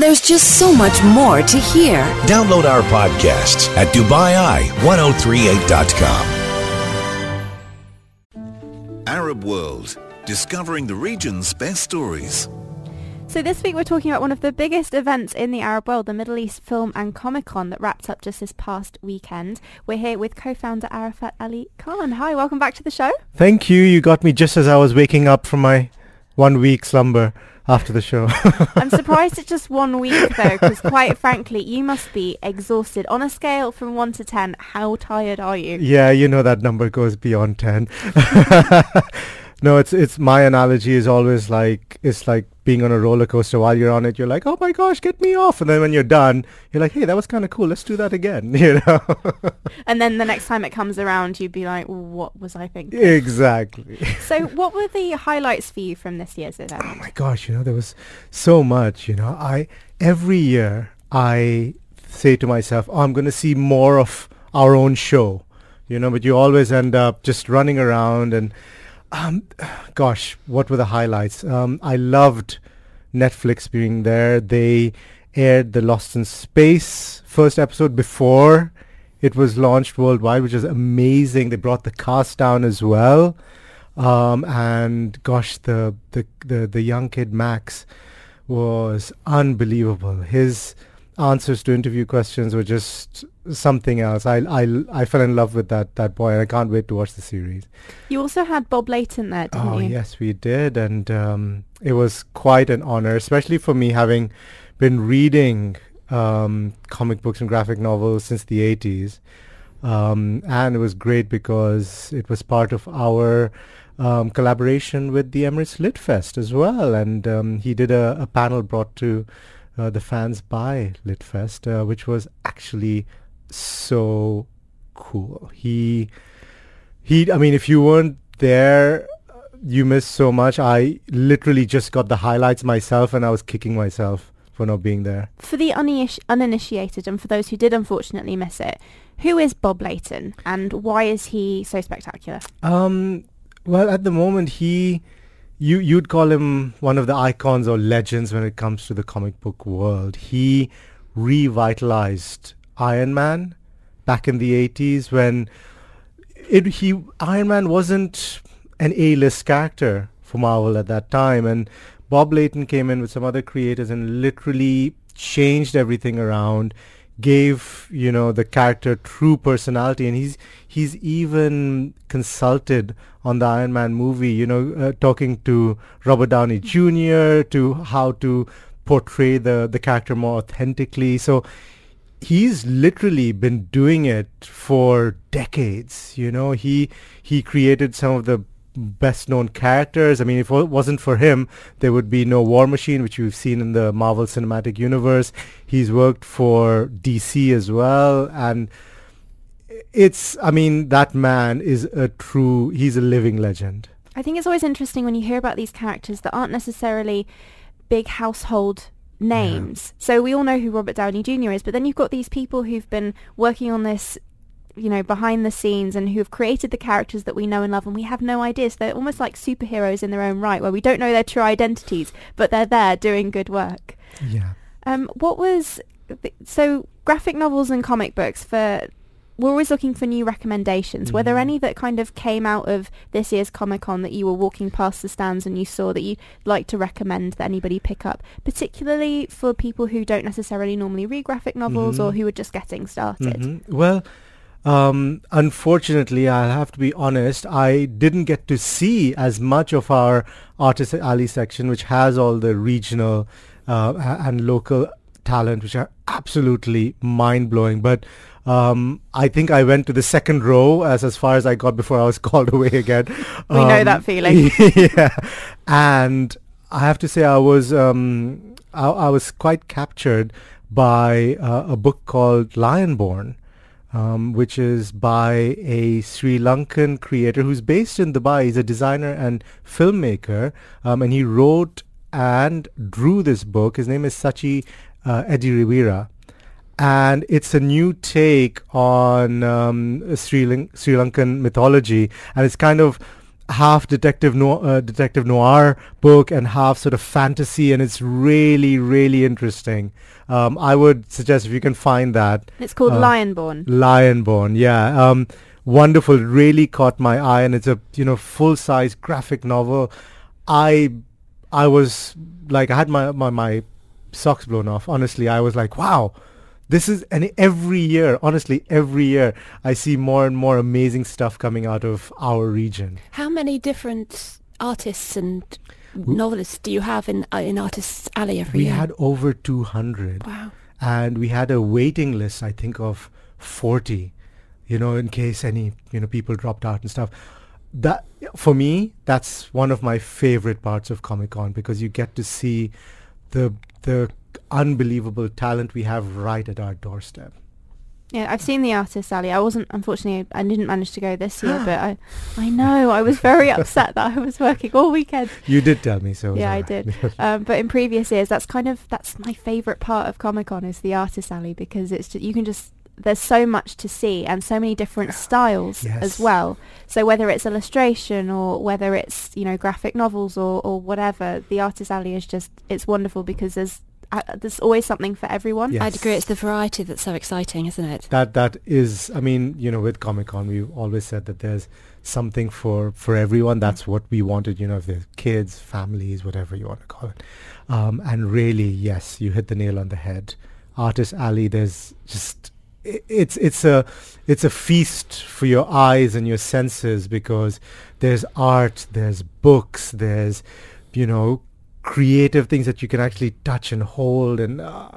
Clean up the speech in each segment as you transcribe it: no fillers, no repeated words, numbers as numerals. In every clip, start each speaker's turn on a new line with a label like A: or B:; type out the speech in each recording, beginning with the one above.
A: There's just so much more to hear.
B: Download our podcasts at DubaiI1038.com. Arab World, discovering the region's best stories.
C: So this week we're talking about one of the biggest events in the Arab world, the Middle East Film and Comic Con that wrapped up just this past weekend. We're here with co-founder Arafat Ali Khan. Hi, welcome back to the show.
D: Thank you. You got me just as I was waking up from my 1 week slumber after the show.
C: I'm surprised it's just 1 week though, because quite frankly, you must be exhausted. On a scale from 1 to 10, how tired are you?
D: Yeah, you know that number goes beyond 10. No, it's my analogy is always like, it's like being on a roller coaster. While you're on it, you're like, oh my gosh, get me off. And then when you're done, you're like, hey, that was kind of cool. Let's do that again, you know?
C: And then the next time it comes around, you'd be like, what was I thinking?
D: Exactly.
C: So what were the highlights for you from this year's event?
D: Oh my gosh, there was so much, every year I say to myself, oh, I'm going to see more of our own show, but you always end up just running around and gosh, what were the highlights? I loved Netflix being there. They aired the Lost in Space first episode before it was launched worldwide, which is amazing. They brought the cast down as well. And gosh, the young kid Max was unbelievable. His answers to interview questions were just something else. I fell in love with that boy, and I can't wait to watch the series.
C: You also had Bob Layton there, didn't you?
D: Oh, yes, we did. And it was quite an honor, especially for me, having been reading comic books and graphic novels since the 80s. And it was great because it was part of our collaboration with the Emirates Lit Fest as well. And he did a panel brought to the fans by Lit Fest, which was actually so cool. I mean, if you weren't there, you missed so much. I literally just got the highlights myself, and I was kicking myself for not being there. For
C: the uninitiated, and for those who did unfortunately miss it, who is Bob Layton, and why is he so spectacular?
D: Well, at the moment, you'd call him one of the icons or legends when it comes to the comic book world. He revitalized Iron Man back in the 80s when Iron Man wasn't an A-list character for Marvel at that time, and Bob Layton came in with some other creators and literally changed everything around, gave the character true personality, and he's even consulted on the Iron Man movie, talking to Robert Downey Jr. to how to portray the character more authentically. So he's literally been doing it for decades. He created some of the best known characters. I mean, if it wasn't for him, there would be no War Machine, which we've seen in the Marvel Cinematic Universe. He's worked for DC as well, and that man is he's a living legend.
C: I think it's always interesting when you hear about these characters that aren't necessarily big household names. Yeah. So we all know who Robert Downey Jr. is, but then you've got these people who've been working on this behind the scenes and who have created the characters that we know and love, and we have no idea. So they're almost like superheroes in their own right, where we don't know their true identities, but they're there doing good work.
D: Yeah.
C: So graphic novels and comic books, we're always looking for new recommendations. Mm-hmm. Were there any that kind of came out of this year's Comic-Con that you were walking past the stands and you saw that you'd like to recommend that anybody pick up, particularly for people who don't necessarily normally read graphic novels or who are just getting started?
D: Mm-hmm. Well, unfortunately, I'll have to be honest, I didn't get to see as much of our Artist Alley section, which has all the regional and local talent, which are absolutely mind-blowing. But I think I went to the second row as far as I got before I was called away again.
C: We know that feeling.
D: Yeah. And I have to say I was quite captured by a book called Lionborn, which is by a Sri Lankan creator who's based in Dubai. He's a designer and filmmaker, and he wrote and drew this book. His name is Sachi Edirawira, and it's a new take on Sri Lankan mythology, and it's kind of, half detective noir book and half sort of fantasy, and it's really, really interesting. I would suggest if you can find that.
C: It's called Lionborn.
D: Lionborn, yeah. Wonderful, really caught my eye, and it's a full-size graphic novel. I was like, I had my socks blown off. Honestly, I was like, wow. This is, and every year, honestly, every year, I see more and more amazing stuff coming out of our region.
E: How many different artists and novelists do you have in Artists Alley every year?
D: We had over 200.
E: Wow.
D: And we had a waiting list, I think, of 40, in case any, people dropped out and stuff. That, for me, that's one of my favorite parts of Comic-Con, because you get to see the unbelievable talent we have right at our doorstep.
C: Yeah, I've seen the Artists Alley. Unfortunately, I didn't manage to go this year, but I know, I was very upset that I was working all weekend.
D: You did tell me so.
C: Yeah, I did. But in previous years, that's my favourite part of Comic-Con is the Artists Alley, because there's so much to see and so many different styles as well. So whether it's illustration or whether it's, graphic novels or whatever, the Artists Alley is it's wonderful because there's always something for everyone.
D: Yes.
E: I'd agree. It's the variety that's so exciting, isn't it?
D: That is, with Comic-Con, we've always said that there's something for everyone. That's what we wanted, if there's kids, families, whatever you want to call it. And really, yes, you hit the nail on the head. Artist Alley, there's just, it's a feast for your eyes and your senses, because there's art, there's books, there's, creative things that you can actually touch and hold, and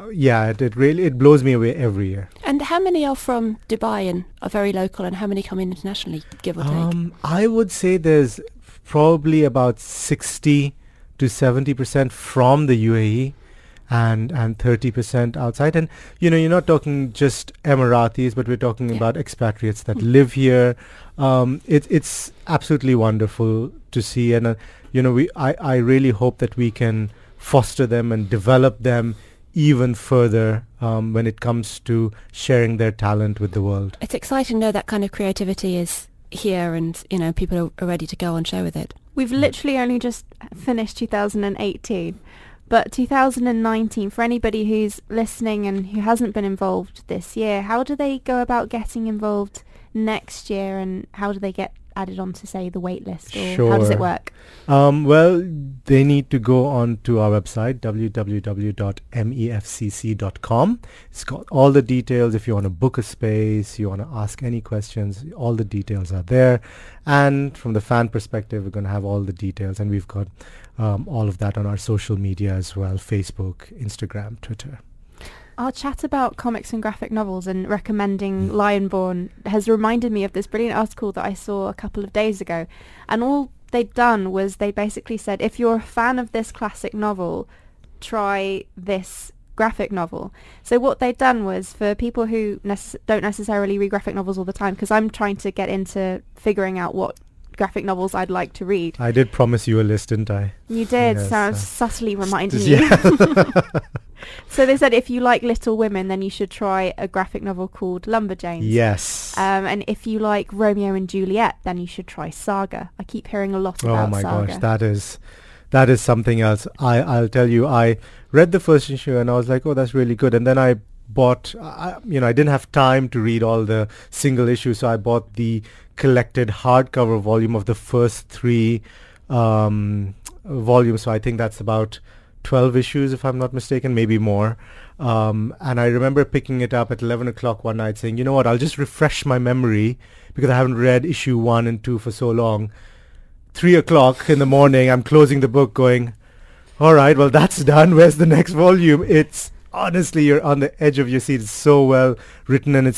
D: it blows me away every year.
E: And how many are from Dubai and are very local, and how many come in internationally, give or take?
D: I would say there's probably about 60 to 70% from the UAE and 30% outside. And you're not talking just Emiratis, but we're talking about expatriates that live here. It's absolutely wonderful to see, and I really hope that we can foster them and develop them even further when it comes to sharing their talent with the world.
E: It's exciting to know that kind of creativity is here, and people are ready to go on show with it.
C: We've literally only just finished 2018, but 2019, for anybody who's listening and who hasn't been involved this year, how do they go about getting involved next year, and how do they get added on to, say, the wait list, or how does it work?
D: Well, they need to go on to our website, www.mefcc.com. It's got all the details. If you want to book a space, you want to ask any questions, all the details are there. And from the fan perspective, we're going to have all the details, and we've got all of that on our social media as well, Facebook, Instagram, Twitter.
C: Our chat about comics and graphic novels and recommending Lionborn has reminded me of this brilliant article that I saw a couple of days ago. And all they'd done was they basically said, if you're a fan of this classic novel, try this graphic novel. So what they'd done was, for people who don't necessarily read graphic novels all the time, because I'm trying to get into figuring out what graphic novels I'd like to read.
D: I did promise you a list, didn't I?
C: You did, yes, so I was subtly reminding you. So they said if you like Little Women, then you should try a graphic novel called Lumberjanes.
D: Yes.
C: And if you like Romeo and Juliet, then you should try Saga. I keep hearing a lot about Saga.
D: Oh my gosh, that is something else. I'll tell you, I read the first issue and I was like, oh, that's really good. And then I bought, I didn't have time to read all the single issues, so I bought the collected hardcover volume of the first 3 volumes. So I think that's about 12 issues, if I'm not mistaken, maybe more. And I remember picking it up at 11 o'clock one night saying, you know what, I'll just refresh my memory because I haven't read issue 1 and 2 for so long. 3 o'clock in the morning, I'm closing the book going, all right, well, that's done. Where's the next volume? It's honestly, you're on the edge of your seat. It's so well written, and it's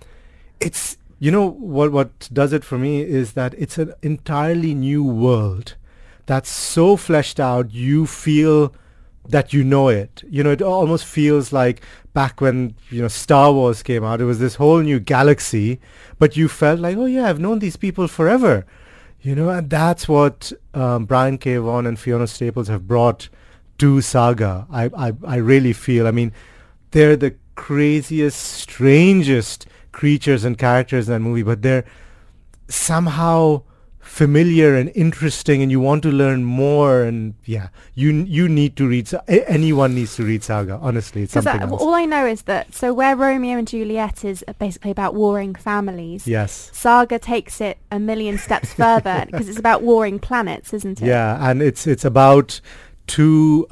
D: what does it for me is that it's an entirely new world that's so fleshed out. You feel that you know it. It almost feels like back when, Star Wars came out. It was this whole new galaxy, but you felt like, oh yeah, I've known these people forever. And that's what Brian K. Vaughan and Fiona Staples have brought to Saga. I really feel, they're the craziest, strangest creatures and characters in that movie, but they're somehow familiar and interesting, and you want to learn more. And yeah, you need to read. Anyone needs to read Saga. Honestly, it's something else.
C: All I know is that where Romeo and Juliet is basically about warring families.
D: Yes.
C: Saga takes it a million steps further because it's about warring planets, isn't it?
D: Yeah, and it's about two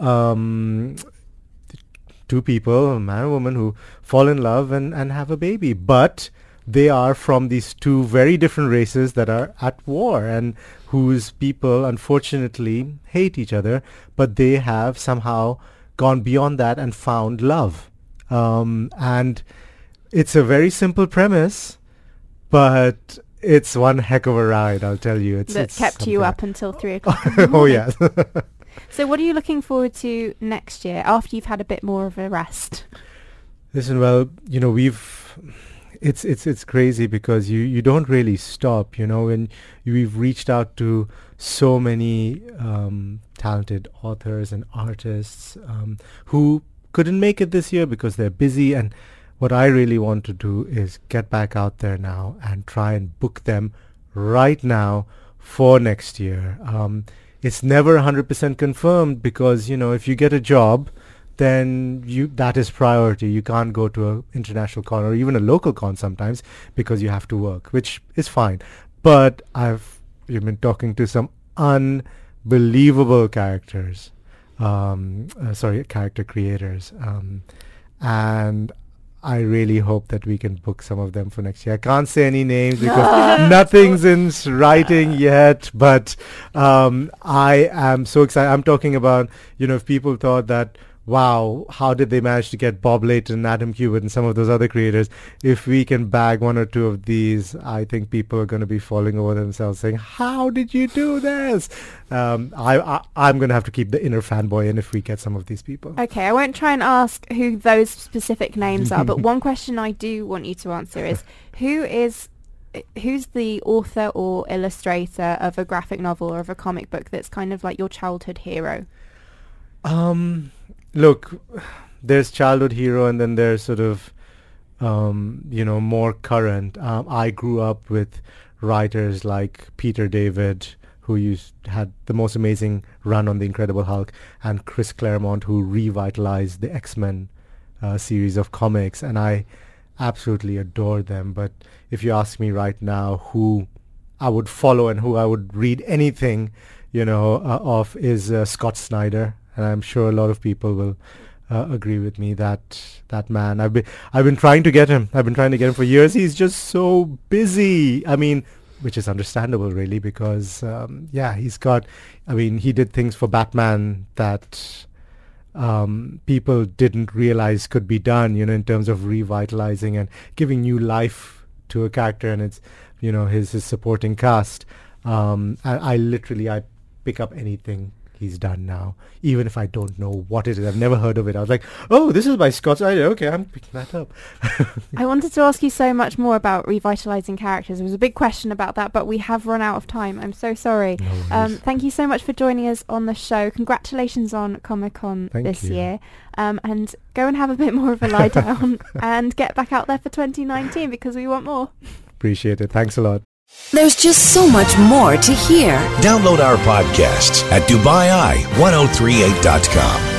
D: people, a man and woman, who fall in love and have a baby, but they are from these two very different races that are at war and whose people unfortunately hate each other, but they have somehow gone beyond that and found love. And it's a very simple premise, but it's one heck of a ride, I'll tell you.
C: That kept you up until 3 o'clock.
D: Oh, yeah.
C: So what are you looking forward to next year after you've had a bit more of a rest?
D: Listen, well, it's crazy because you don't really stop, and we've reached out to so many talented authors and artists who couldn't make it this year because they're busy. And what I really want to do is get back out there now and try and book them right now for next year. It's never 100% confirmed because, if you get a job, then that is priority. You can't go to an international con or even a local con sometimes because you have to work, which is fine. But you've been talking to some unbelievable characters, character creators, and I really hope that we can book some of them for next year. I can't say any names because nothing's in writing yet, but I am so excited. I'm talking about, if people thought that, wow, how did they manage to get Bob Layton, Adam Kubert, and some of those other creators? If we can bag one or two of these, I think people are going to be falling over themselves saying, how did you do this? I'm going to have to keep the inner fanboy in if we get some of these people.
C: Okay, I won't try and ask who those specific names are, but one question I do want you to answer is, who's the author or illustrator of a graphic novel or of a comic book that's kind of like your childhood hero?
D: Look, there's childhood hero and then there's sort of, more current. I grew up with writers like Peter David, who had the most amazing run on The Incredible Hulk, and Chris Claremont, who revitalized the X-Men series of comics, and I absolutely adore them. But if you ask me right now who I would follow and who I would read anything, of is Scott Snyder. And I'm sure a lot of people will agree with me that man. I've been trying to get him. I've been trying to get him for years. He's just so busy. I mean, which is understandable, really, because he did things for Batman that people didn't realize could be done. In terms of revitalizing and giving new life to a character and its, his supporting cast. I pick up anything he's done now, even if I don't know what it is. I've never heard of it. I was like, oh, this is by Scott Snyder. Okay, I'm picking that up.
C: I wanted to ask you so much more about revitalizing characters. There was a big question about that, but we have run out of time. I'm so sorry.
D: No
C: thank you so much for joining us on the show. Congratulations on Comic-Con this year. And go and have a bit more of a lie down and get back out there for 2019 because we want more.
D: Appreciate it. Thanks a lot.
A: There's just so much more to hear.
B: Download our podcasts at DubaiEye1038.com.